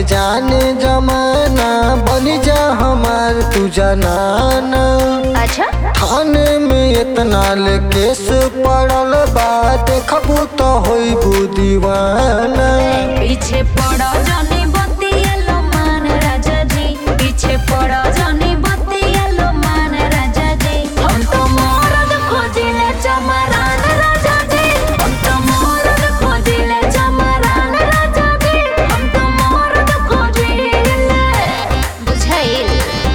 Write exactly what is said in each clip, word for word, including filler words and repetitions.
जाने जमाना बनी जा हमार तू जनाना। अच्छा थाने में इतना ले केस पड़ल बा देखबू तो होइबू दीवाना। पीछे पड़ा जाने बतिया मान राजा जी, पीछे पड़ा जाने बतिया मान राजा जी। हम तो मरद खोजिले चमरान राजा जी, हम तो मरद खोजिले चमरान राजा जी, हम तो मरद खोजिले। बुझाइल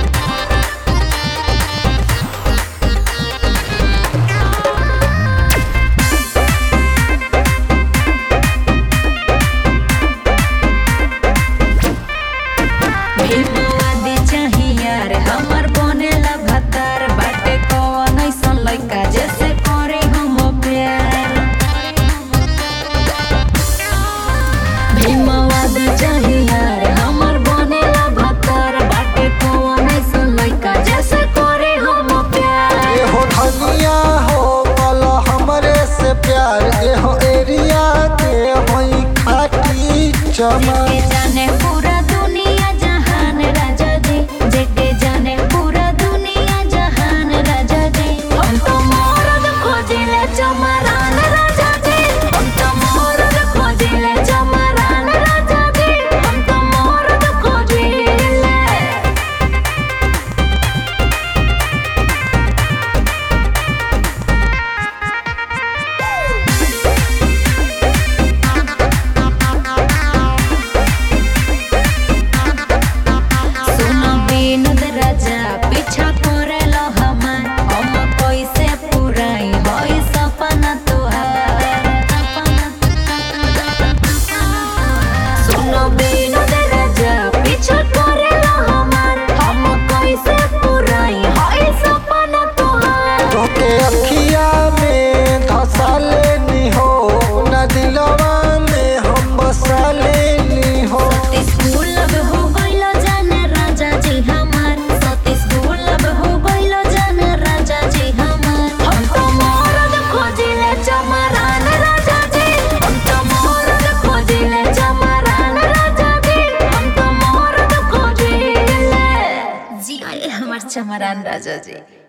भीमवादी चाहिए हमर बनेला भतार बाटे कौन ऐसा लइका जैसे करे हम प्यार। भीमवादी चाहिए हमर बनेला भतार बाटे कौन ऐसा लइका जैसे करे हम प्यार। ए हो धनिया हो कल हमरे से प्यार ए हो एरिया के होई खाटी चमन। जेके जाने पूरा दुनिया जहान राजा जी, जेके जाने पूरा दुनिया जहान राजा जी। हम तो मरद खोजिले चमरान राजा जी, हम तो मरद खोजिले चमरान राजा जी, हम तो मरद खोजिले। सुनो विनोद राजा पीछा करेलो हमार, हम कैसे पुराई होई सपना तोहार। सुनो विनोद राजा पीछा करेलो हमार, हम कैसे पुराई होई सपना तोहार। तोके अखिया में धसा लेनी हो न दिलवा में हम बसा लेनी हो। स्कूल अब हो गइलो जाने राजा जी हमार, सती स्कूल अब हो गइलो जाने राजा जी हमार। हम तो मरद खोजिले चमरान राजा जी, हम तो मरद खोजिले चमरान राजा जी, हम तो मरद खोजिले। जी आए हमार चमरान राजा जी।